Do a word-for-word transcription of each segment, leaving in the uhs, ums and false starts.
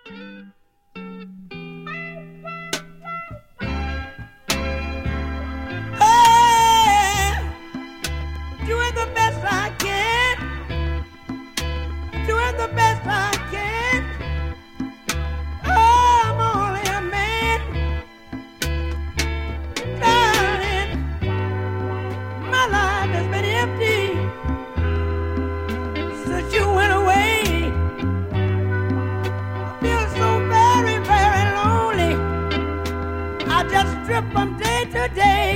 Doing the best I can, doing the best I can. Oh, I'm only a man, darling. My life has been empty since you went away. I feel so very, very lonely. I just strip from day to day.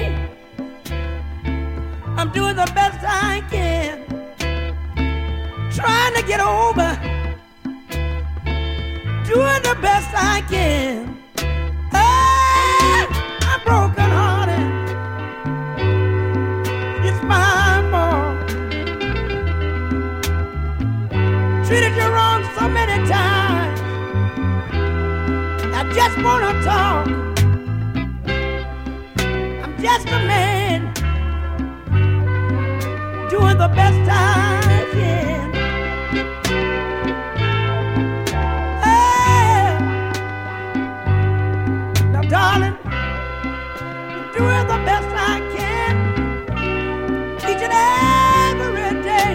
I'm doing the best I can, trying to get over, doing the best I can. Hey, I'm broken hearted, it's my fault. Treated you wrong so many times, I just wanna talk. I'm just a man, doing the best I can. Hey, now darling, I'm doing the best I can, each and every day.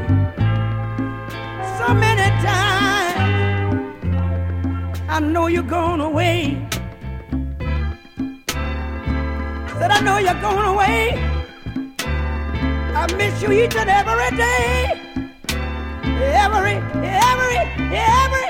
So many times I know you're going away. Said I know you're going away. I miss you each and every day, every, every, every